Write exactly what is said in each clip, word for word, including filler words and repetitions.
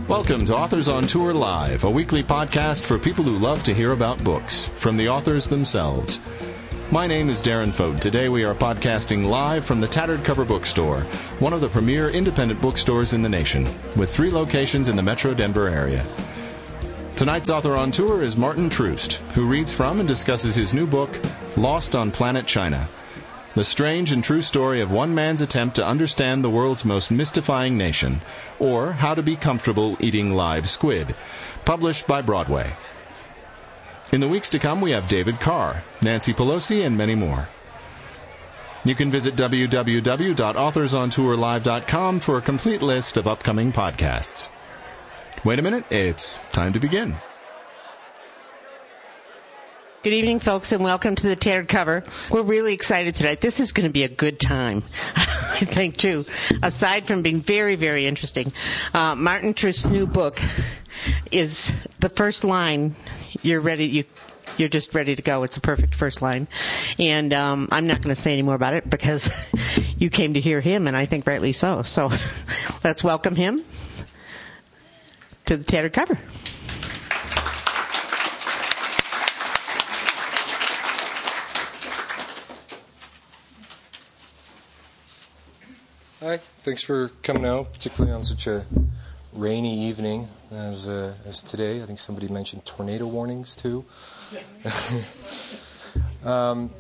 Welcome to Authors on Tour Live, a weekly podcast for people who love to hear about books, from the authors themselves. My name is Darren Fote. Today we are podcasting live from the Tattered Cover Bookstore, one of the premier independent bookstores in the nation, with three locations in the Metro Denver area. Tonight's author on tour is Martin Troost, who reads from and discusses his new book, Lost on Planet China, the strange and true story of one man's attempt to understand the world's most mystifying nation, or how to be comfortable eating live squid, published by Broadway. In the weeks to come, we have David Carr, Nancy Pelosi, and many more. You can visit w w w dot authors on tour live dot com for a complete list of upcoming podcasts. Wait a minute, it's time to begin. Good evening, folks, and welcome to the Tattered Cover. We're really excited tonight. This is going to be a good time, I think, too, aside from being very, very interesting. Uh, Martin Troost's new book is the first line. You're ready. You, you're just ready to go. It's a perfect first line. And um, I'm not going to say any more about it because you came to hear him, and I think rightly so. So let's welcome him to the Tattered Cover. Hi, thanks for coming out, particularly on such a rainy evening as uh, as today. I think somebody mentioned tornado warnings too. um,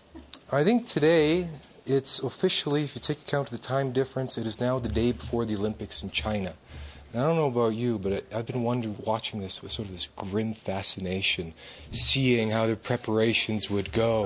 I think today it's officially, if you take account of the time difference, it is now the day before the Olympics in China. And I don't know about you, but I've been wondering, watching this with sort of this grim fascination, seeing how their preparations would go.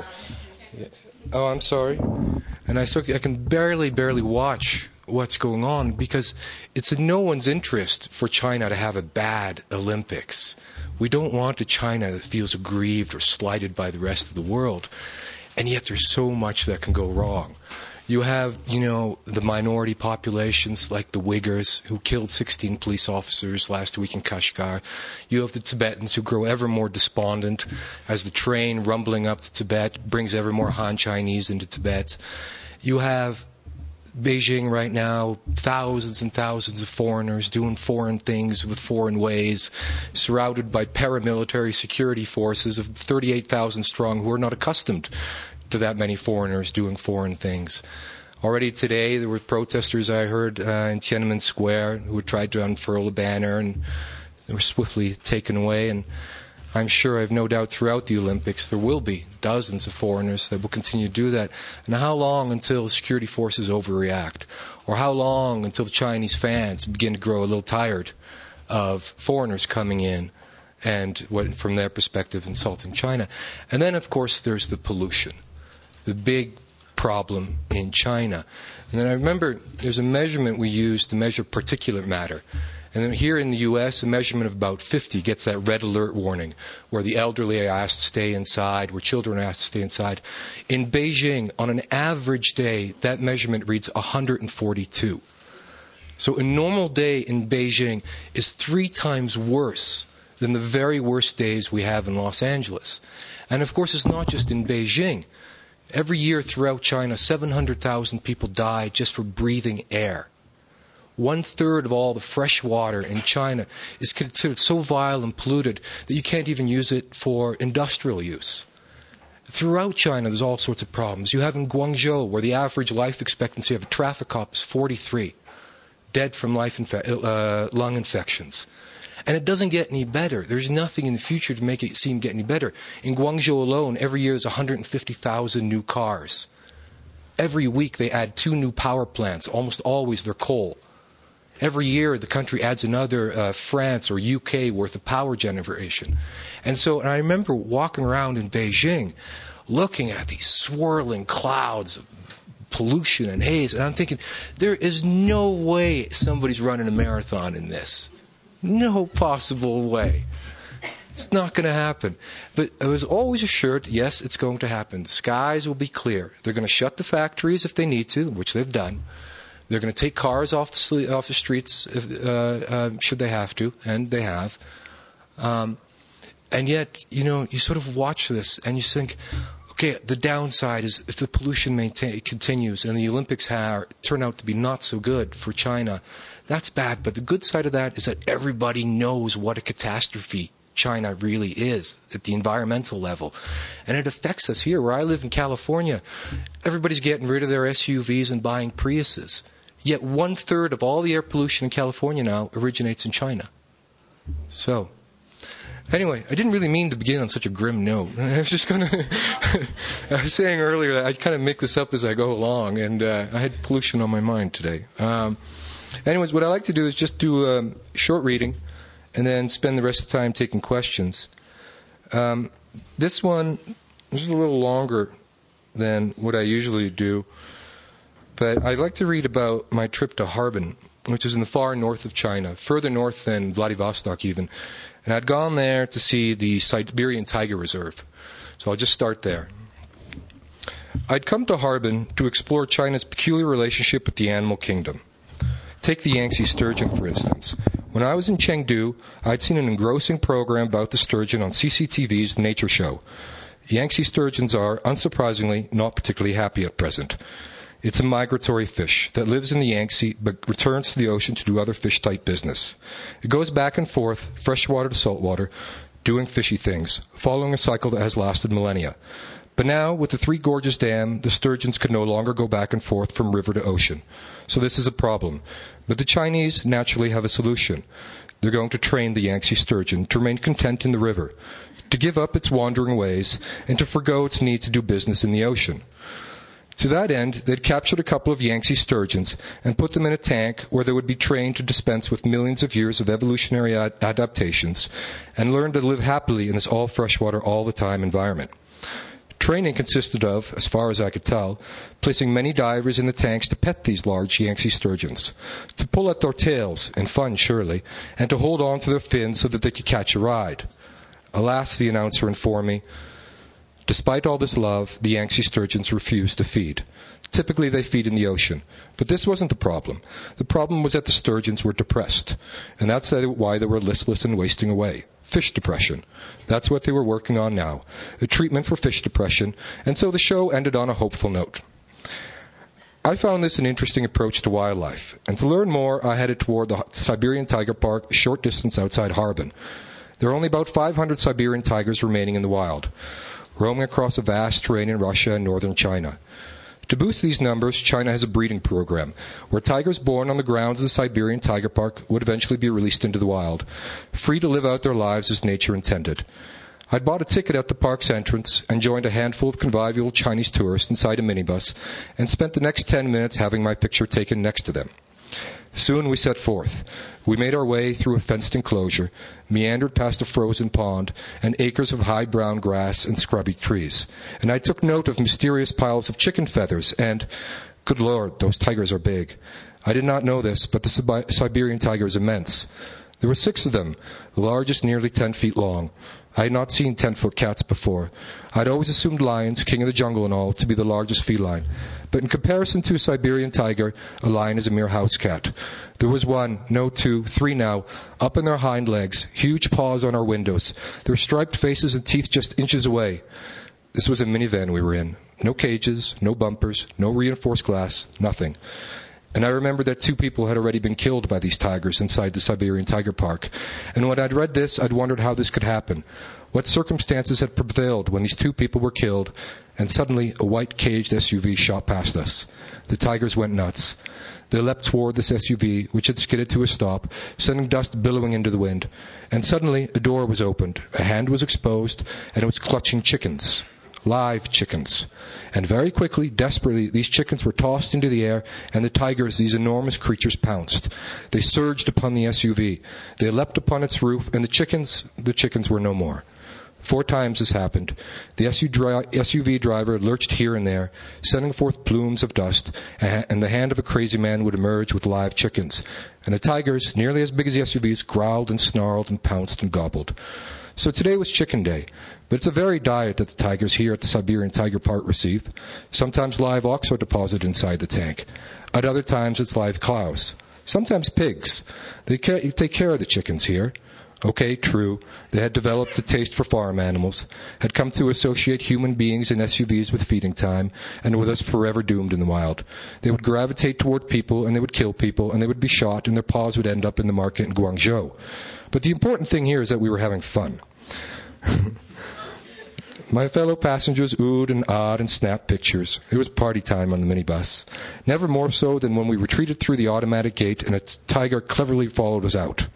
Oh, I'm sorry. And I, so, I can barely, barely watch what's going on because it's in no one's interest for China to have a bad Olympics. We don't want a China that feels aggrieved or slighted by the rest of the world. And yet there's so much that can go wrong. You have, you know, the minority populations like the Uyghurs who killed sixteen police officers last week in Kashgar. You have the Tibetans who grow ever more despondent as the train rumbling up to Tibet brings ever more Han Chinese into Tibet. You have Beijing right now, thousands and thousands of foreigners doing foreign things with foreign ways, surrounded by paramilitary security forces of thirty-eight thousand strong who are not accustomed to that many foreigners doing foreign things. Already today, there were protesters I heard uh, in Tiananmen Square who tried to unfurl a banner, and they were swiftly taken away. And I'm sure, I have no doubt, throughout the Olympics, there will be dozens of foreigners that will continue to do that. And how long until the security forces overreact? Or how long until the Chinese fans begin to grow a little tired of foreigners coming in and, what, from their perspective, insulting China? And then, of course, there's the pollution. The big problem in China. And then I remember there's a measurement we use to measure particulate matter. And then here in the U S, a measurement of about fifty gets that red alert warning, where the elderly are asked to stay inside, where children are asked to stay inside. In Beijing, on an average day, that measurement reads one hundred forty-two. So a normal day in Beijing is three times worse than the very worst days we have in Los Angeles. And of course, it's not just in Beijing. Every year throughout China, seven hundred thousand people die just for breathing air. One-third of all the fresh water in China is considered so vile and polluted that you can't even use it for industrial use. Throughout China, there's all sorts of problems. You have in Guangzhou, where the average life expectancy of a traffic cop is forty-three, dead from life infe- uh, lung infections. And it doesn't get any better. There's nothing in the future to make it seem get any better. In Guangzhou alone, every year there's one hundred fifty thousand new cars. Every week they add two new power plants. Almost always they're coal. Every year the country adds another uh, France or U K worth of power generation. And so and I remember walking around in Beijing looking at these swirling clouds of pollution and haze. And I'm thinking, there is no way somebody's running a marathon in this. No possible way. It's not going to happen. But I was always assured, yes, it's going to happen. The skies will be clear. They're going to shut the factories if they need to, which they've done. They're going to take cars off the, sle- off the streets if, uh, uh, should they have to, and they have. Um, and yet, you know, you sort of watch this and you think, Okay, the downside is if the pollution maintain, continues and the Olympics ha- turn out to be not so good for China, that's bad. But the good side of that is that everybody knows what a catastrophe China really is at the environmental level. And it affects us here. Where I live in California, everybody's getting rid of their S U Vs and buying Priuses. Yet one-third of all the air pollution in California now originates in China. So... Anyway, I didn't really mean to begin on such a grim note. I was just going to... I was saying earlier that I kind of make this up as I go along, and uh, I had pollution on my mind today. Um, anyways, what I like to do is just do a short reading and then spend the rest of the time taking questions. Um, this one is a little longer than what I usually do, but I'd like to read about my trip to Harbin, which is in the far north of China, further north than Vladivostok even. And I'd gone there to see the Siberian Tiger Reserve. So I'll just start there. I'd come to Harbin to explore China's peculiar relationship with the animal kingdom. Take the Yangtze sturgeon, for instance. When I was in Chengdu, I'd seen an engrossing program about the sturgeon on C C T V's Nature Show. Yangtze sturgeons are, unsurprisingly, not particularly happy at present. It's a migratory fish that lives in the Yangtze but returns to the ocean to do other fish-type business. It goes back and forth, freshwater to saltwater, doing fishy things, following a cycle that has lasted millennia. But now, with the Three Gorges Dam, the sturgeons could no longer go back and forth from river to ocean. So this is a problem. But the Chinese naturally have a solution. They're going to train the Yangtze sturgeon to remain content in the river, to give up its wandering ways, and to forgo its need to do business in the ocean. To that end, they'd captured a couple of Yangtze sturgeons and put them in a tank where they would be trained to dispense with millions of years of evolutionary ad- adaptations and learn to live happily in this all-freshwater, all-the-time environment. Training consisted of, as far as I could tell, placing many divers in the tanks to pet these large Yangtze sturgeons, to pull at their tails, in fun surely, and to hold on to their fins so that they could catch a ride. Alas, the announcer informed me, despite all this love, the Yangtze sturgeons refuse to feed. Typically, they feed in the ocean. But this wasn't the problem. The problem was that the sturgeons were depressed. And that's why they were listless and wasting away. Fish depression. That's what they were working on now. A treatment for fish depression. And so the show ended on a hopeful note. I found this an interesting approach to wildlife. And to learn more, I headed toward the Siberian Tiger Park, a short distance outside Harbin. There are only about five hundred Siberian tigers remaining in the wild, roaming across a vast terrain in Russia and northern China. To boost these numbers, China has a breeding program where tigers born on the grounds of the Siberian Tiger Park would eventually be released into the wild, free to live out their lives as nature intended. I'd bought a ticket at the park's entrance and joined a handful of convivial Chinese tourists inside a minibus and spent the next ten minutes having my picture taken next to them. Soon we set forth. We made our way through a fenced enclosure, meandered past a frozen pond, and acres of high brown grass and scrubby trees. And I took note of mysterious piles of chicken feathers and, good Lord, those tigers are big. I did not know this, but the Sib- Siberian tiger is immense. There were six of them, the largest nearly ten feet long. I had not seen ten-foot cats before. I'd always assumed lions, king of the jungle and all, to be the largest feline. But in comparison to a Siberian tiger, a lion is a mere house cat. There was one, no two, three now, up on their hind legs, huge paws on our windows, their striped faces and teeth just inches away. This was a minivan we were in. No cages, no bumpers, no reinforced glass, nothing. And I remembered that two people had already been killed by these tigers inside the Siberian Tiger Park. And when I'd read this, I'd wondered how this could happen. What circumstances had prevailed when these two people were killed, and suddenly a white caged S U V shot past us. The tigers went nuts. They leapt toward this S U V, which had skidded to a stop, sending dust billowing into the wind. And suddenly a door was opened, a hand was exposed, and it was clutching chickens. Live chickens. And very quickly, desperately, these chickens were tossed into the air, and the tigers, these enormous creatures, pounced. They surged upon the S U V. They leapt upon its roof, and the chickens, the chickens were no more. Four times this happened. The S U V driver lurched here and there, sending forth plumes of dust, and the hand of a crazy man would emerge with live chickens. And the tigers, nearly as big as the S U Vs, growled and snarled and pounced and gobbled. So today was chicken day. But it's a varied diet that the tigers here at the Siberian Tiger Park receive. Sometimes live ox are deposited inside the tank. At other times, it's live cows. Sometimes pigs. They take care of the chickens here. Okay, true, they had developed a taste for farm animals, had come to associate human beings and S U Vs with feeding time, and were thus forever doomed in the wild. They would gravitate toward people, and they would kill people, and they would be shot, and their paws would end up in the market in Guangzhou. But the important thing here is that we were having fun. My fellow passengers oohed and ahed and snapped pictures. It was party time on the minibus. Never more so than when we retreated through the automatic gate and a tiger cleverly followed us out.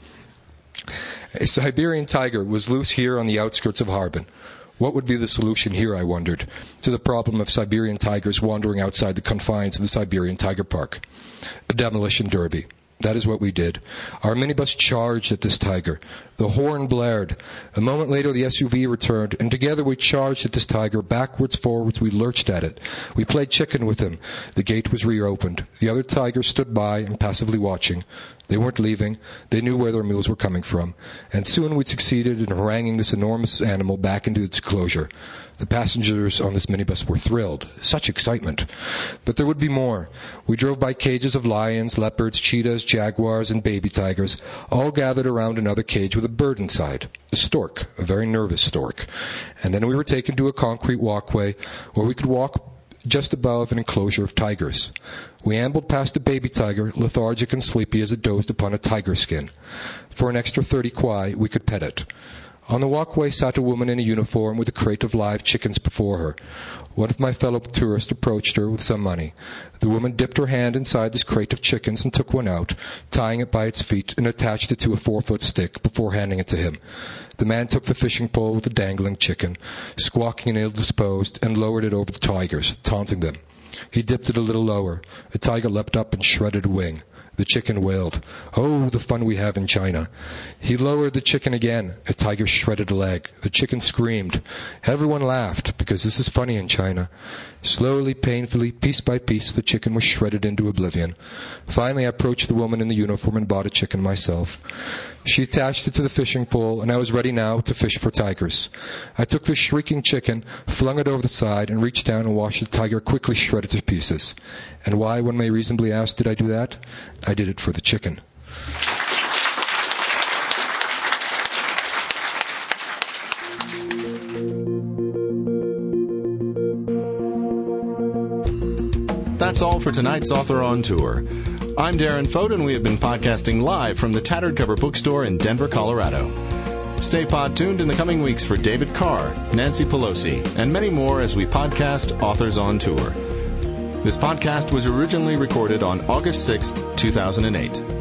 A Siberian tiger was loose here on the outskirts of Harbin. What would be the solution here, I wondered, to the problem of Siberian tigers wandering outside the confines of the Siberian Tiger Park? A demolition derby. That is what we did. Our minibus charged at this tiger. The horn blared. A moment later, the S U V returned, and together we charged at this tiger. Backwards, forwards, we lurched at it. We played chicken with him. The gate was reopened. The other tigers stood by and passively watching. They weren't leaving. They knew where their meals were coming from. And soon we succeeded in haranguing this enormous animal back into its enclosure. The passengers on this minibus were thrilled. Such excitement. But there would be more. We drove by cages of lions, leopards, cheetahs, jaguars, and baby tigers, all gathered around another cage with a bird inside. A stork, a very nervous stork. And then we were taken to a concrete walkway where we could walk just above an enclosure of tigers. We ambled past a baby tiger, lethargic and sleepy as it dozed upon a tiger skin. For an extra thirty kwai, we could pet it. On the walkway sat a woman in a uniform with a crate of live chickens before her. One of my fellow tourists approached her with some money. The woman dipped her hand inside this crate of chickens and took one out, tying it by its feet, and attached it to a four-foot stick before handing it to him. The man took the fishing pole with the dangling chicken, squawking and ill-disposed, and lowered it over the tigers, taunting them. He dipped it a little lower. A tiger leapt up and shredded a wing. The chicken wailed. Oh, the fun we have in China. He lowered the chicken again. A tiger shredded a leg. The chicken screamed. Everyone laughed, because this is funny in China. Slowly, painfully, piece by piece, the chicken was shredded into oblivion. Finally, I approached the woman in the uniform and bought a chicken myself. She attached it to the fishing pole, and I was ready now to fish for tigers. I took the shrieking chicken, flung it over the side, and reached down and watched the tiger quickly shred it to pieces. And why, one may reasonably ask, did I do that? I did it for the chicken. That's all for tonight's Author on Tour. I'm Darren Fote, and we have been podcasting live from the Tattered Cover Bookstore in Denver, Colorado. Stay pod-tuned in the coming weeks for David Carr, Nancy Pelosi, and many more as we podcast Authors on Tour. This podcast was originally recorded on August sixth, two thousand eight.